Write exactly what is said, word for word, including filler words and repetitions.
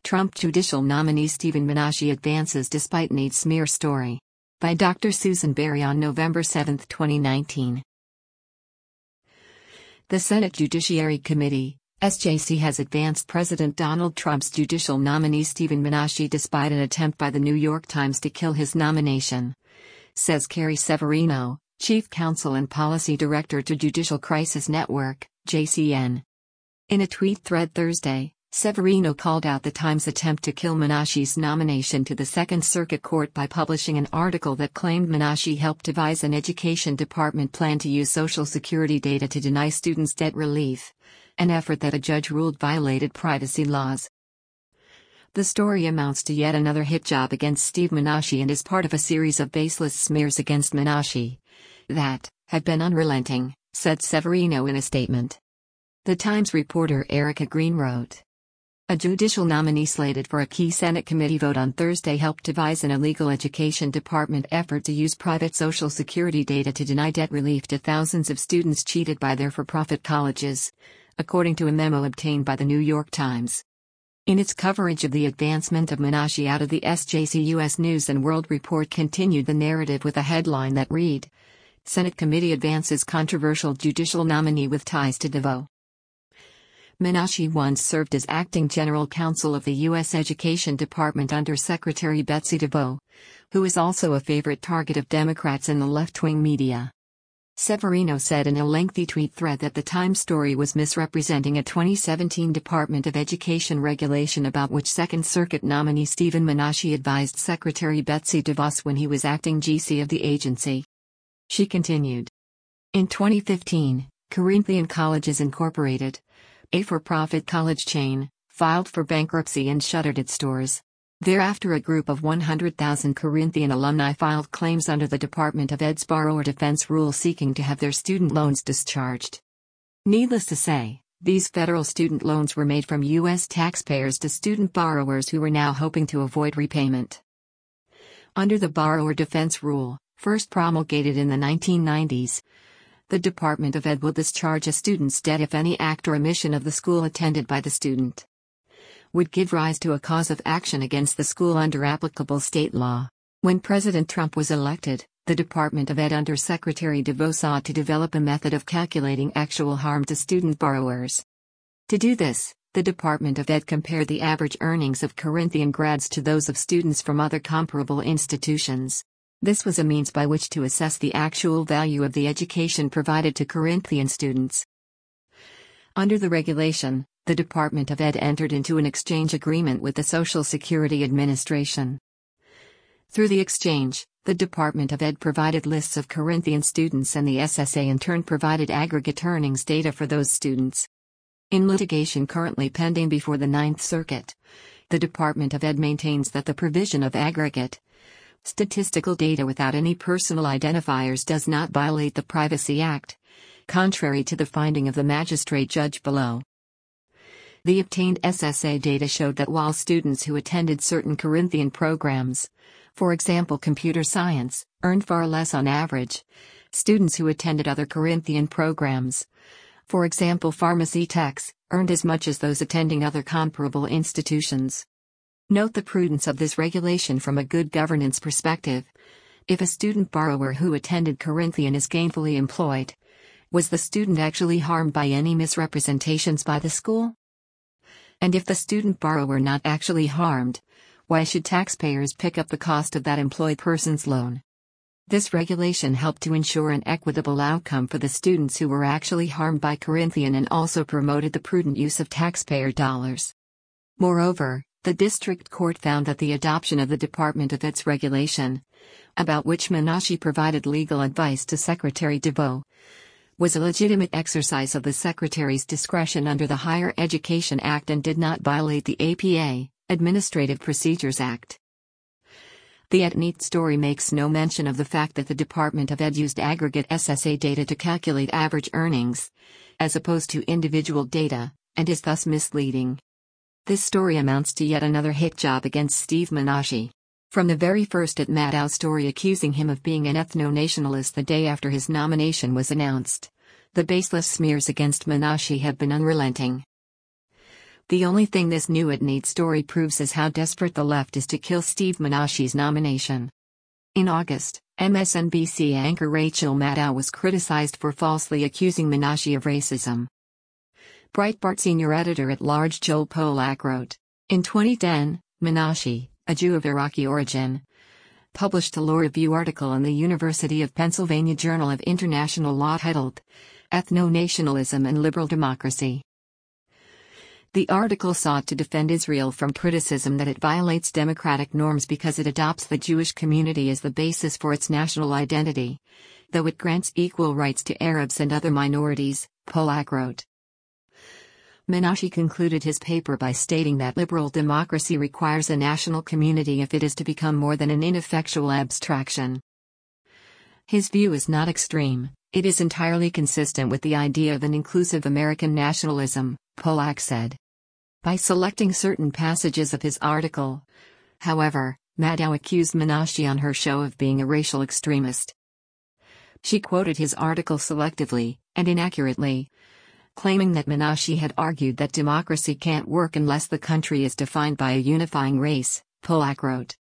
Trump judicial nominee Steven Menashi advances despite need smear story. By Doctor Susan Berry on November seventh, twenty nineteen. The Senate Judiciary Committee, S J C, has advanced President Donald Trump's judicial nominee Steven Menashi despite an attempt by the New York Times to kill his nomination, says Carrie Severino, Chief Counsel and Policy Director to Judicial Crisis Network, J C N. In a tweet thread Thursday, Severino called out the Times' attempt to kill Menashi's nomination to the Second Circuit Court by publishing an article that claimed Menashi helped devise an Education Department plan to use Social Security data to deny students debt relief, an effort that a judge ruled violated privacy laws. The story amounts to yet another hit job against Steve Menashi and is part of a series of baseless smears against Menashi that have been unrelenting, said Severino in a statement. The Times reporter Erica Green wrote, "A judicial nominee slated for a key Senate committee vote on Thursday helped devise an illegal Education Department effort to use private Social Security data to deny debt relief to thousands of students cheated by their for-profit colleges," according to a memo obtained by the New York Times. In its coverage of the advancement of Menashi out of the S J C, U S News and World Report continued the narrative with a headline that read, "Senate Committee Advances Controversial Judicial Nominee with Ties to DeVoe." Menashi once served as acting general counsel of the U S Education Department under Secretary Betsy DeVoe, who is also a favorite target of Democrats in the left-wing media. Severino said in a lengthy tweet thread that the Times story was misrepresenting a twenty seventeen Department of Education regulation about which Second Circuit nominee Steven Menashi advised Secretary Betsy DeVos when he was acting G C of the agency. She continued, "In twenty fifteen, Corinthian Colleges Incorporated, a for-profit college chain, filed for bankruptcy and shuttered its stores. Thereafter a group of one hundred thousand Corinthian alumni filed claims under the Department of Ed's borrower defense rule seeking to have their student loans discharged. Needless to say, these federal student loans were made from U S taxpayers to student borrowers who were now hoping to avoid repayment. Under the borrower defense rule, first promulgated in the nineteen nineties, the Department of Ed will discharge a student's debt if any act or omission of the school attended by the student would give rise to a cause of action against the school under applicable state law. When President Trump was elected, the Department of Ed under Secretary DeVoe sought to develop a method of calculating actual harm to student borrowers. To do this, the Department of Ed compared the average earnings of Corinthian grads to those of students from other comparable institutions. This was a means by which to assess the actual value of the education provided to Corinthian students. Under the regulation, the Department of Ed entered into an exchange agreement with the Social Security Administration. Through the exchange, the Department of Ed provided lists of Corinthian students and the S S A in turn provided aggregate earnings data for those students. In litigation currently pending before the Ninth Circuit, the Department of Ed maintains that the provision of aggregate statistical data without any personal identifiers does not violate the Privacy Act, contrary to the finding of the magistrate judge below. The obtained S S A data showed that while students who attended certain Corinthian programs, for example computer science, earned far less on average, students who attended other Corinthian programs, for example pharmacy techs, earned as much as those attending other comparable institutions. Note the prudence of this regulation from a good governance perspective. If a student borrower who attended Corinthian is gainfully employed, was the student actually harmed by any misrepresentations by the school? And if the student borrower not actually harmed, why should taxpayers pick up the cost of that employed person's loan? This regulation helped to ensure an equitable outcome for the students who were actually harmed by Corinthian and also promoted the prudent use of taxpayer dollars. Moreover, the district court found that the adoption of the Department of Ed's regulation, about which Menashi provided legal advice to Secretary DeVoe, was a legitimate exercise of the Secretary's discretion under the Higher Education Act and did not violate the A P A, Administrative Procedures Act. The EdNeat story makes no mention of the fact that the Department of Ed used aggregate S S A data to calculate average earnings, as opposed to individual data, and is thus misleading. This story amounts to yet another hit job against Steve Menashi. From the very first it made out story accusing him of being an ethno-nationalist the day after his nomination was announced. The baseless smears against Menashi have been unrelenting. The only thing this new at Need story proves is how desperate the left is to kill Steve Menasche's nomination. In August, M S N B C anchor Rachel Maddow was criticized for falsely accusing Menashe of racism. Breitbart senior editor-at-large Joel Pollack wrote, in twenty ten, Menashe, a Jew of Iraqi origin, published a law review article in the University of Pennsylvania Journal of International Law titled, Ethno-Nationalism and Liberal Democracy. The article sought to defend Israel from criticism that it violates democratic norms because it adopts the Jewish community as the basis for its national identity, though it grants equal rights to Arabs and other minorities, Pollack wrote. Menashe concluded his paper by stating that liberal democracy requires a national community if it is to become more than an ineffectual abstraction. His view is not extreme, it is entirely consistent with the idea of an inclusive American nationalism, Pollack said. By selecting certain passages of his article, however, Maddow accused Menashe on her show of being a racial extremist. She quoted his article selectively, and inaccurately, claiming that Menashe had argued that democracy can't work unless the country is defined by a unifying race, Pollack wrote.